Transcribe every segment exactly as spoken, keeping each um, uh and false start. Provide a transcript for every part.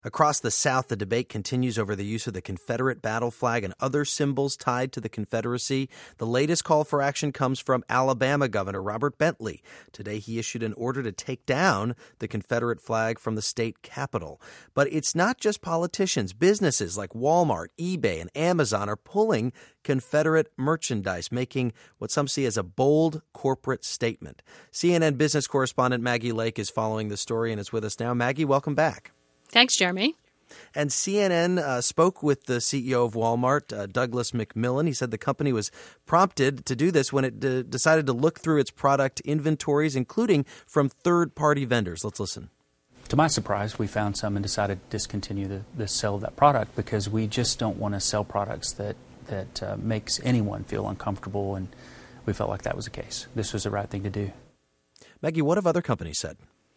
Across the South, the debate continues over the use of the Confederate battle flag and other symbols tied to the Confederacy. The latest call for action comes from Alabama Governor Robert Bentley. Today, he issued an order to take down the Confederate flag from the state capitol. But it's not just politicians. Businesses like Walmart, eBay, and Amazon are pulling Confederate merchandise, making what some see as a bold corporate statement. C N N business correspondent Maggie Lake is following the story and is with us now. Maggie, welcome back. Thanks, Jeremy. And C N N uh, spoke with the C E O of Walmart, uh, Douglas McMillon. He said the company was prompted to do this when it d- decided to look through its product inventories, including from third-party vendors. Let's listen. To my surprise, we found some and decided to discontinue the, the sale of that product because we just don't want to sell products that, that uh, makes anyone feel uncomfortable, and we felt like that was the case. This was the right thing to do. Maggie, what have other companies said?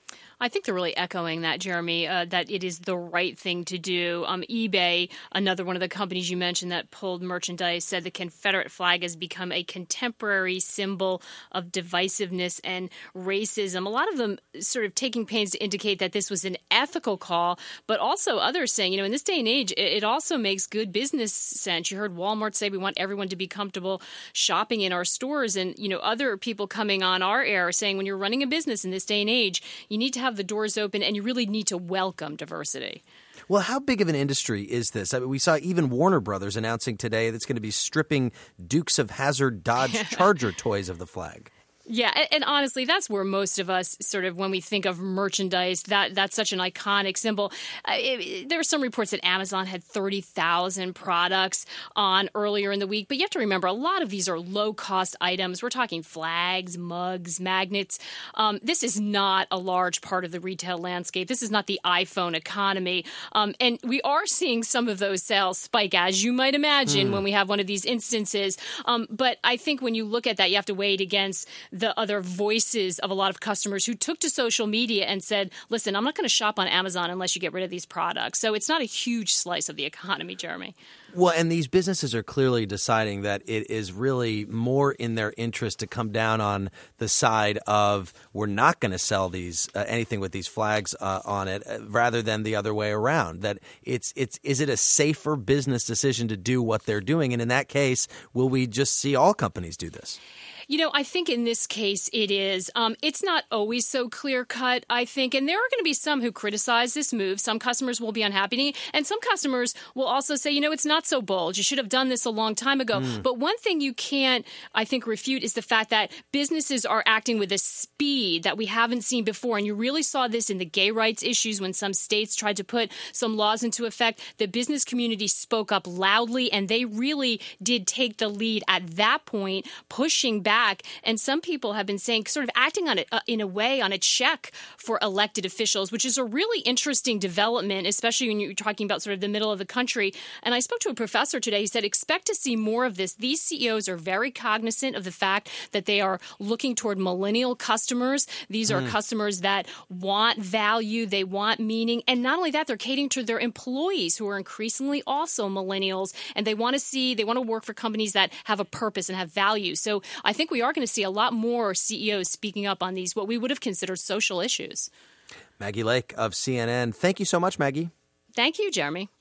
I think they're really echoing that, Jeremy, uh, that it is the right thing to do. Um, eBay, another one of the companies you mentioned that pulled merchandise, said the Confederate flag has become a contemporary symbol of divisiveness and racism. A lot of them sort of taking pains to indicate that this was an ethical call, but also others saying, you know, in this day and age, it, it also makes good business sense. You heard Walmart say we want everyone to be comfortable shopping in our stores, and, you know, other people coming on our air saying when you're running a business in this day and age, you need to have the doors open, and you really need to welcome diversity. Well, how big of an industry is this? I mean, we saw even Warner Brothers announcing today that's going to be stripping Dukes of Hazzard Dodge Charger toys of the flag. Yeah, and, and honestly, that's where most of us sort of, when we think of merchandise, that that's such an iconic symbol. Uh, it, it, there were some reports that Amazon had thirty thousand products on earlier in the week, but you have to remember, a lot of these are low-cost items. We're talking flags, mugs, magnets. Um, this is not a large part of the retail landscape. This is not the iPhone economy. Um, and we are seeing some of those sales spike, as you might imagine, mm. when we have one of these instances. Um, but I think when you look at that, you have to weigh it against the other voices of a lot of customers who took to social media and said, listen, I'm not going to shop on Amazon unless you get rid of these products. So it's not a huge slice of the economy, Jeremy. Well, and these businesses are clearly deciding that it is really more in their interest to come down on the side of we're not going to sell these uh, anything with these flags uh, on it, uh, rather than the other way around. That it's it's is it a safer business decision to do what they're doing? And in that case, will we just see all companies do this? You know, I think in this case it is. Um, it's not always so clear-cut, I think. And there are going to be some who criticize this move. Some customers will be unhappy. And some customers will also say, you know, it's not so bold. You should have done this a long time ago. Mm. But one thing you can't, I think, refute is the fact that businesses are acting with a speed that we haven't seen before. And you really saw this in the gay rights issues when some states tried to put some laws into effect. The business community spoke up loudly, and they really did take the lead at that point, pushing back. Back. And some people have been saying, sort of acting on it uh, in a way on a check for elected officials, which is a really interesting development, especially when you're talking about sort of the middle of the country. And I spoke to a professor today. He said, expect to see more of this. These C E Os are very cognizant of the fact that they are looking toward millennial customers. These are mm. customers that want value, they want meaning. And not only that, they're catering to their employees who are increasingly also millennials. And they want to see, they want to work for companies that have a purpose and have value. So I think we are going to see a lot more C E Os speaking up on these, what we would have considered social issues. Maggie Lake of C N N. Thank you so much, Maggie. Thank you, Jeremy.